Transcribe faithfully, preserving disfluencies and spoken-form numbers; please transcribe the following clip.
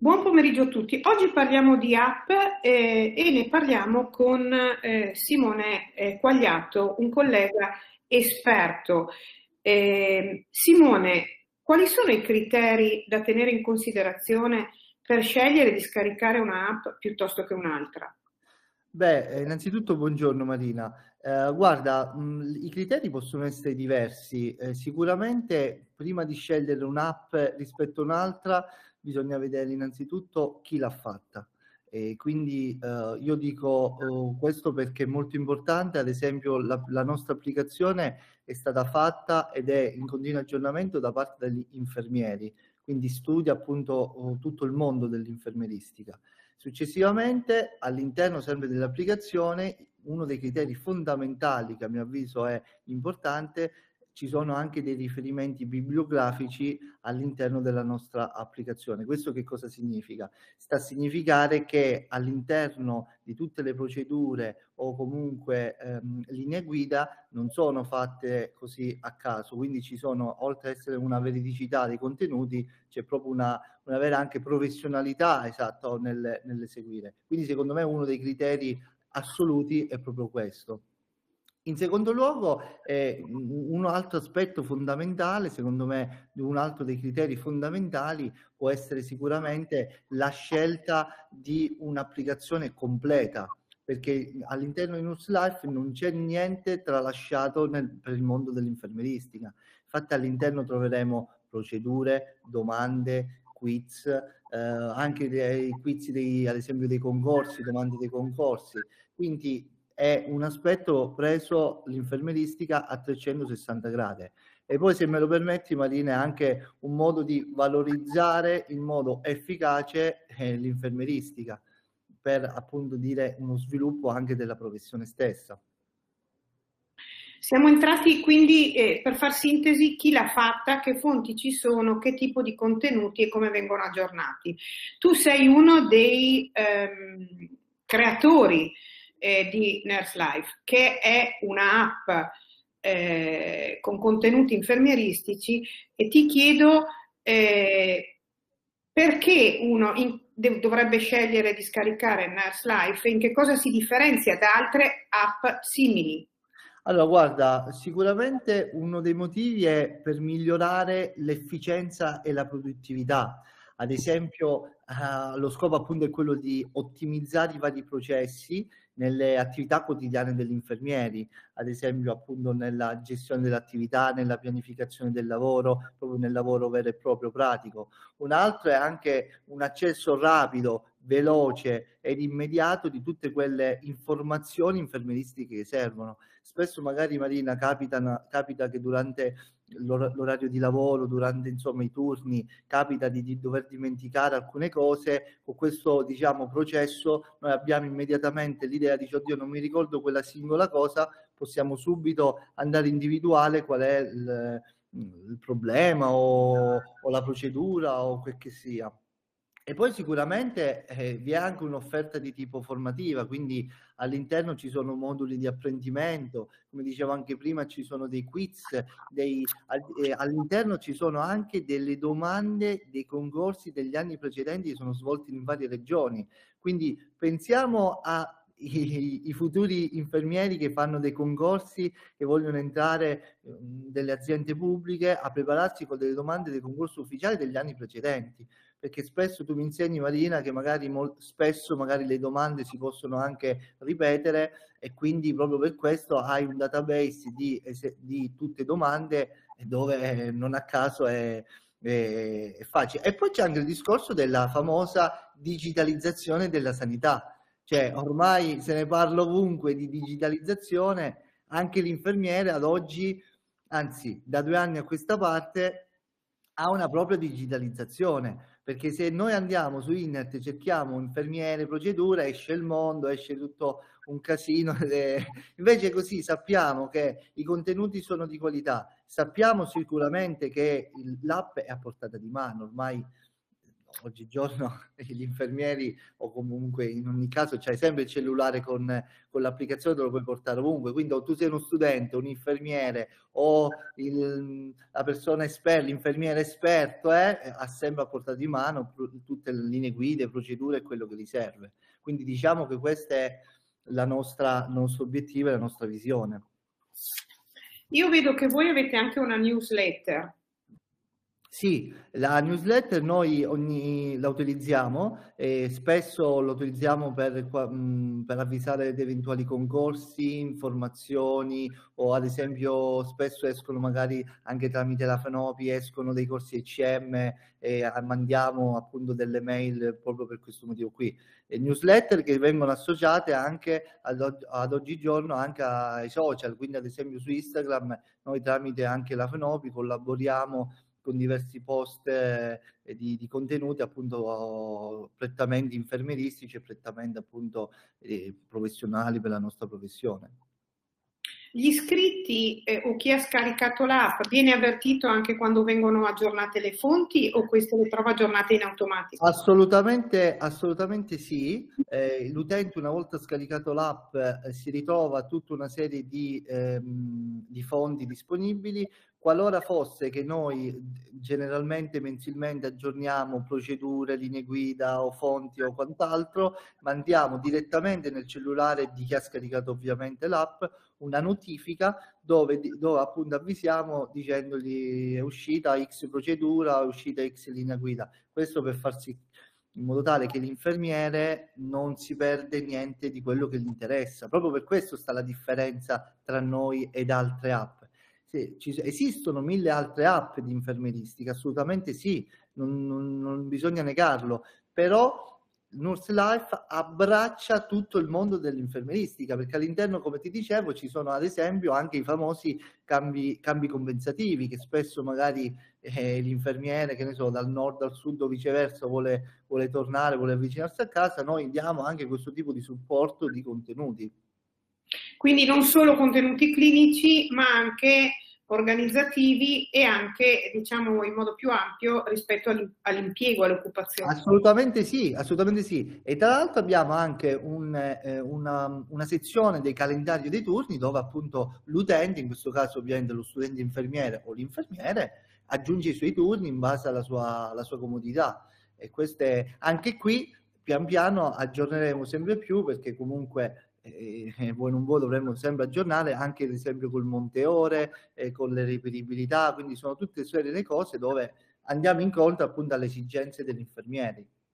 Buon pomeriggio a tutti. Oggi parliamo di app eh, e ne parliamo con eh, Simone eh, Quagliato, un collega esperto. Eh, Simone, quali sono i criteri da tenere in considerazione per scegliere di scaricare un'app piuttosto che un'altra? Beh, eh, innanzitutto buongiorno Marina. Eh, guarda, mh, i criteri possono essere diversi. Eh, sicuramente prima di scegliere un'app rispetto a un'altra bisogna vedere innanzitutto chi l'ha fatta. E quindi eh, io dico oh, questo perché è molto importante. Ad esempio la, la nostra applicazione è stata fatta ed è in continuo aggiornamento da parte degli infermieri, quindi studia appunto oh, tutto il mondo dell'infermieristica. Successivamente, all'interno sempre dell'applicazione, uno dei criteri fondamentali che a mio avviso è importante, ci sono anche dei riferimenti bibliografici all'interno della nostra applicazione. Questo che cosa significa? Sta a significare che all'interno di tutte le procedure o comunque ehm, linee guida non sono fatte così a caso, quindi ci sono, oltre ad essere una veridicità dei contenuti, c'è proprio una, una vera anche professionalità, esatto, nel, nell'eseguire. Quindi secondo me uno dei criteri assoluti è proprio questo. In secondo luogo, eh, un altro aspetto fondamentale, secondo me, un altro dei criteri fondamentali può essere sicuramente la scelta di un'applicazione completa, perché all'interno di Nurse non c'è niente tralasciato nel, per il mondo dell'infermieristica. Infatti all'interno troveremo procedure, domande, quiz, eh, anche dei quiz dei, ad esempio dei concorsi, domande dei concorsi. Quindi è un aspetto preso l'infermieristica a trecentosessanta gradi. E poi, se me lo permetti Marina, è anche un modo di valorizzare in modo efficace eh, l'infermieristica per appunto dire uno sviluppo anche della professione stessa. Siamo entrati quindi, eh, per far sintesi, chi l'ha fatta, che fonti ci sono, che tipo di contenuti e come vengono aggiornati. Tu sei uno dei ehm, creatori eh, di Nurse Life, che è una app eh, con contenuti infermieristici, e ti chiedo eh, perché uno in- de- dovrebbe scegliere di scaricare Nurse Life e in che cosa si differenzia da altre app simili. Allora, guarda, sicuramente uno dei motivi è per migliorare l'efficienza e la produttività. Ad esempio, eh, lo scopo appunto è quello di ottimizzare i vari processi nelle attività quotidiane degli infermieri, ad esempio appunto nella gestione dell'attività, nella pianificazione del lavoro, proprio nel lavoro vero e proprio pratico. Un altro è anche un accesso rapido, veloce ed immediato di tutte quelle informazioni infermieristiche che servono. Spesso magari Marina capita, capita che durante l'or- l'orario di lavoro, durante insomma i turni, capita di, di dover dimenticare alcune cose. Con questo diciamo processo noi abbiamo immediatamente l'idea di oddio non mi ricordo quella singola cosa, possiamo subito andare a individuare qual è il, il problema o, o la procedura o quel che sia. E poi sicuramente eh, vi è anche un'offerta di tipo formativa, quindi all'interno ci sono moduli di apprendimento, come dicevo anche prima ci sono dei quiz, dei, eh, all'interno ci sono anche delle domande dei concorsi degli anni precedenti che sono svolti in varie regioni. Quindi pensiamo a i, i futuri infermieri che fanno dei concorsi, che vogliono entrare in delle aziende pubbliche a prepararsi con delle domande dei concorsi ufficiali degli anni precedenti, perché spesso tu mi insegni Marina che magari molto spesso magari le domande si possono anche ripetere e quindi proprio per questo hai un database di, di tutte domande dove non a caso è, è, è facile. E poi c'è anche il discorso della famosa digitalizzazione della sanità. Cioè, ormai se ne parla ovunque di digitalizzazione, anche l'infermiere ad oggi, anzi da due anni a questa parte, ha una propria digitalizzazione, perché se noi andiamo su internet e cerchiamo infermiere, procedura, esce il mondo, esce tutto un casino. Invece così sappiamo che i contenuti sono di qualità, sappiamo sicuramente che l'app è a portata di mano, ormai oggigiorno gli infermieri, o comunque in ogni caso c'hai sempre il cellulare con, con l'applicazione, te lo puoi portare ovunque, quindi o tu sei uno studente, un infermiere o il, la persona esperta, l'infermiere esperto, eh, ha sempre a portata di mano tutte le linee guida, procedure e quello che gli serve. Quindi diciamo che questa è la nostra, il nostro obiettivo e la nostra visione. Io vedo che voi avete anche una newsletter. Sì, la newsletter noi ogni, la utilizziamo e spesso la utilizziamo per, mh, per avvisare di eventuali concorsi, informazioni, o ad esempio spesso escono magari anche tramite la Fanopi, escono dei corsi E C M e mandiamo appunto delle mail proprio per questo motivo qui. E newsletter che vengono associate anche ad, ad oggigiorno anche ai social, quindi ad esempio su Instagram noi tramite anche la Fanopi collaboriamo con diversi post eh, di, di contenuti appunto prettamente infermieristici e prettamente appunto eh, professionali per la nostra professione. Gli iscritti eh, o chi ha scaricato l'app viene avvertito anche quando vengono aggiornate le fonti, o queste le trova aggiornate in automatico? Assolutamente, assolutamente sì. Eh, l'utente una volta scaricato l'app eh, si ritrova tutta una serie di, ehm, di fonti disponibili. Qualora fosse che noi generalmente mensilmente aggiorniamo procedure, linee guida o fonti o quant'altro, mandiamo direttamente nel cellulare di chi ha scaricato ovviamente l'app una notifica dove, dove appunto avvisiamo dicendogli è uscita X procedura, è uscita X linea guida. Questo per far sì in modo tale che l'infermiere non si perde niente di quello che gli interessa. Proprio per questo sta la differenza tra noi ed altre app. Sì, ci, esistono mille altre app di infermieristica, assolutamente sì, non, non, non bisogna negarlo, però Nurse Life abbraccia tutto il mondo dell'infermieristica, perché all'interno, come ti dicevo, ci sono ad esempio anche i famosi cambi, cambi compensativi, che spesso magari eh, l'infermiere, che ne so, dal nord al sud o viceversa vuole, vuole tornare, vuole avvicinarsi a casa, noi diamo anche questo tipo di supporto di contenuti. Quindi non solo contenuti clinici, ma anche organizzativi e anche, diciamo, in modo più ampio rispetto all'impiego, all'occupazione. Assolutamente sì, assolutamente sì. E tra l'altro abbiamo anche un, eh, una, una sezione dei calendari dei turni dove appunto l'utente, in questo caso ovviamente lo studente infermiere o l'infermiere, aggiunge i suoi turni in base alla sua, alla sua comodità. E queste, anche qui pian piano aggiorneremo sempre più, perché comunque eh, voi non voi dovremmo sempre aggiornare anche ad esempio col monte ore, eh, con le reperibilità, quindi sono tutte serie di cose dove andiamo incontro appunto alle esigenze degli infermieri.